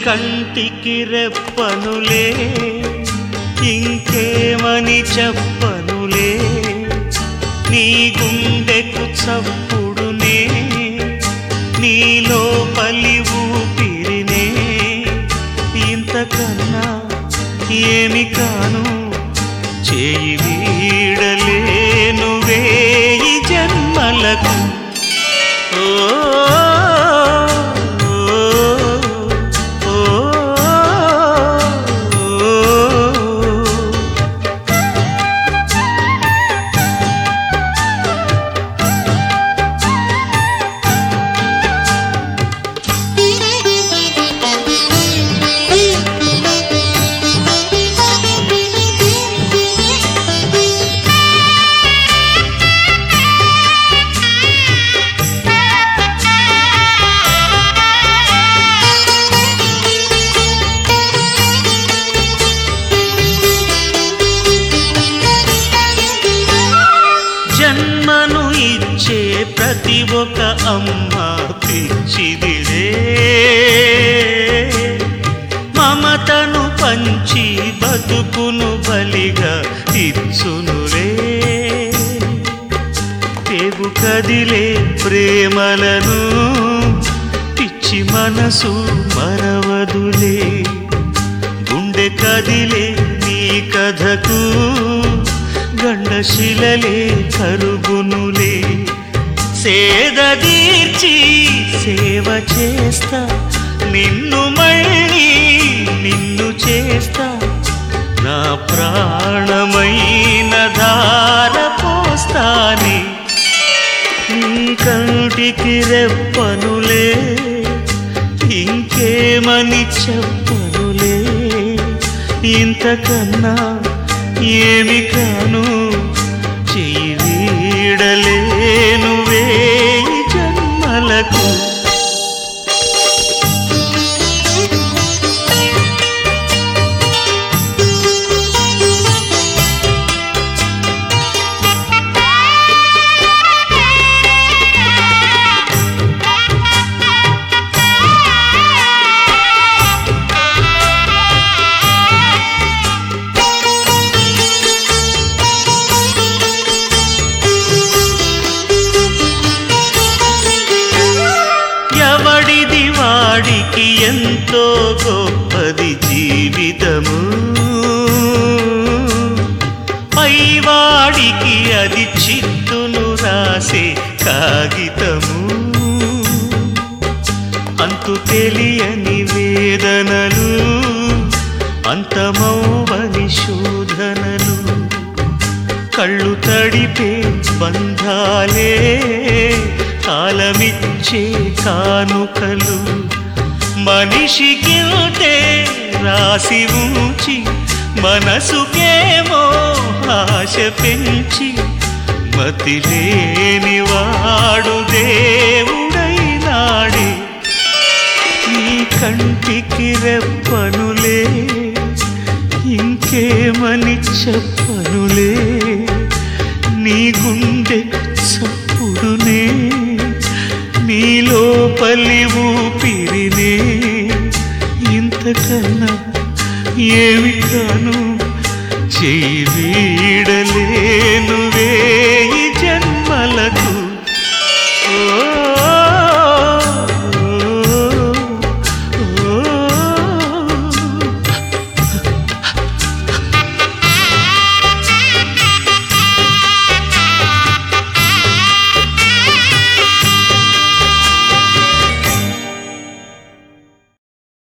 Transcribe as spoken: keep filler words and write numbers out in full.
కంటికి రెప్పనులే ఇంకేమని చెప్పనులే నీ గుండెకు చప్పుడునే నీ లోపలి ఊపిరినే ఇంతకన్నా ఏమి కాను చేయి వీడలేను వేయి జన్మలకు ఓ జన్మను ఇచ్చే ప్రతి ఒక్క అమ్మ పిచ్చిదిరే మమతను పంచి బతుకును బలిగా ఇచ్చునులే తెగు కదిలే ప్రేమలను పిచ్చి మనసు మరవదులే గుండె కదిలే నీ కథకు గండశిలలే కరుగునులే సేదదీర్చి సేవ చేస్తా నిన్ను మళ్ళీ నిన్ను చేస్తా నా ప్రాణమైన ధార పోస్తాని నీ కంటికి రెప్పనులే ఇంకేమని చెప్పనులే ఇంతకన్నా ఏమి కాను చెయ్యి వీడలేను వేయి జన్మలకు వాడికి ఎంతో గొప్పది జీవితము పైవాడికి అది చిత్తును రాసే కాగితము అంతు తెలియని వేదనలు అంతమౌవని శోధనలు కళ్ళు తడిపే బంధాలే కాలమిచ్చే కానుకలు మనిషికింతే రాసి ఉంచి మనసుకేమో ఆశ పెంచి మతిలేని వాడు దేవుడైనాడే నీ కంటికి రెప్పనులే ఇంకేమని చెప్పనులే నీ గుండె చప్పుడునే నీ లోపలి ఊపిరినే ఇంతకన్నా ఏమి కాను చెయ్యి వీడలే